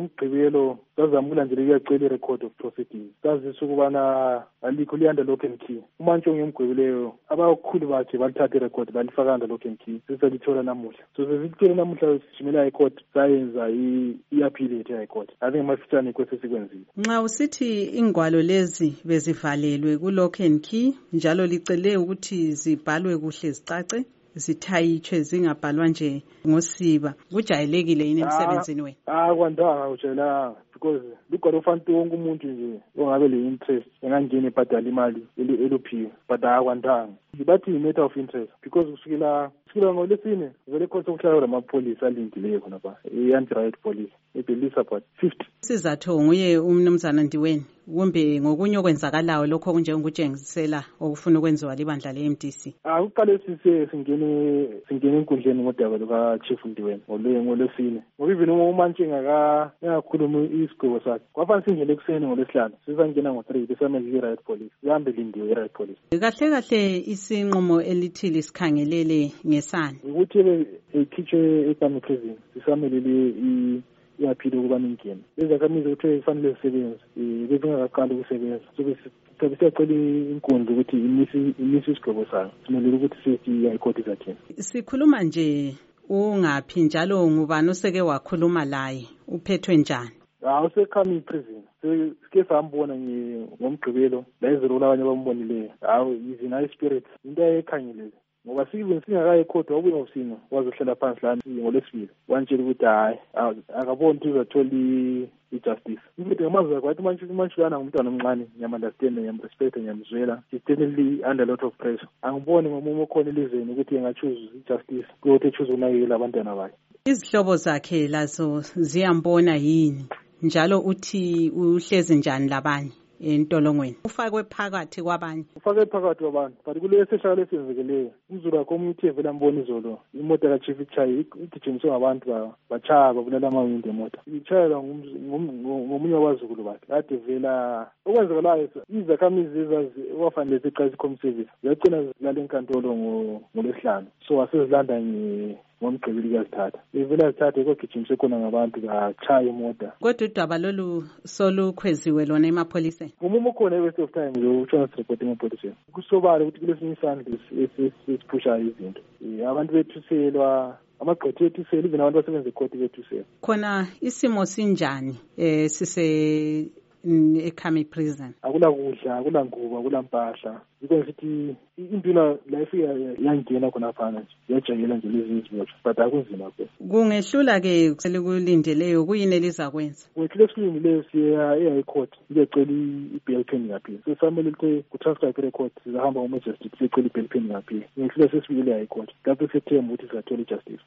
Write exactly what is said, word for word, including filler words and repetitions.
ngoMgqibelo sazama ukulandelela iyacela i-record of proceedings. Sazisa ukubana alikho liyanda lock and key. Umantshongo ngoMgqibelo abakhulu bakhe balithatha i-record balifaka under lock and key. Sesalithola namuhla. So sesithola namuhla sijimela i-court sayenza i-appeal ye-court. Ave ngamafitshane kwesesikwenzile. Nxa usithi ingwalo lezi bezivalelwe ku lock and key njalo licele ukuthi zibhalwe kuhle zicace zithayitshwe zingabhalwa nje ngosiba, kujayelekile yini emsebenzini wenu? Ah kwandanga kujayelanga because ligwalo ufanele wonke umuntu nje ongabe le interest engangena ebhadala imali eluphiwe, but akwandanga bathi i-matter of interest because kusukela kusukela ngolesine vele khona ukuhlala amapholisa alindileyo khona ba i-anti-riot police ebelisa but fifty. Sizathu nguye umnumzana Ndiweni kumbe ngokunye okwenzakalayo lokho kunjengokutshengisela okufuna ukwenziwa libandla le-M D C? Ah uqale sise singene singene enkundleni ngodaba luka Chief Ndiweni ngolwe ngolesine ngoba even uMantshenge aka engakhuluma isigqoko sakhe kwafanele singene ekuseni ngolesihlanu sizangena ngo-three besamele i-riot police ihambe lindiwe i-riot police. Kahle kahle isinqumo elithile sikhangelele ngesani ukuthi ekhitshwe eKami prison sisamelele iyaphila ukuba ningene ezakhamizi ukuthi kufanele zisebenze bezingaqali ukusebenza sobe sibe siyacela inkundla ukuthi imisi imisi isigqoko sayo simelele ukuthi sithi icourt zathina. Sikhuluma nje ungaphi njalo ngubani oseke wakhuluma laye uphethwe njani? Ah useKami prison sike sambona ngomgqibelo la izolo labanye abambonileyo hawo izina spirit into ayekhangelele ngoba sibe singakayi ecourt wabuya ngosini wazohlala phansi la ngolesibili wantshela ukuthi hayi akaboni ukuthi uzathola i-justice. Ukuthi ngamazwi akhe wathi manje manje lana ngumntwana omncane ngiyamunderstand ngiyamrespect ngiyamzwela he's definitely under a lot of pressure. Angiboni ngomunye okhona elizweni ukuthi engachoose i-justice ukuthi echoose ukunakekela abantwana bakhe. Izihlobo zakhe lazo ziyambona yini njalo uthi uhlezi njani labanye entolongweni? Ufakwe phakathi kwabanye. Ufakwe phakathi kwabantu but kule sesha lesenzekeleyo umzulu wakho umthe vele ambona izolo imoto ka chief ichayi igijimiswe ngabantu bachaya babulala amawindi emoto ichayela ngomunye wabazukulu bakhe kade vela okwenzekalayo izakhamizi ezazi wafanele ziqala i-com service yagcina zilala enkantolo ngolesihlanu so asezilanda ngomgqibelo kuyazithatha ivela zithathe kogijimiswe khona ngabantu bachaya imoto. Kodwa udaba lolu solukhweziwe lona emapholiseni? Umumo khona e-waste of time lo uThomas reporting emapholiseni kusobala ukuthi kulesinye isandla esiphushayo izinto abantu bethuselwa amagqwetha ethuselwa even abantu basebenza ecourt bethuselwa. Khona isimo sinjani eh sise eKami prison? Akula kudla akula ngubo akula mpahla because sithi impilo life yangena khona phana yajayela nje lezi zinto but akunzima ke. Kungehlula ke selikulindeleyo kuyini elizakwenza? Wethile silindeleyo siya e-court siyacela i-bail pending appeal so family lithe ku-transfer i-record sizahamba ngomajestic siyacela i-bail pending appeal ngehlule sesibuyele e-court lapho sethemba ukuthi sizathola i-justice.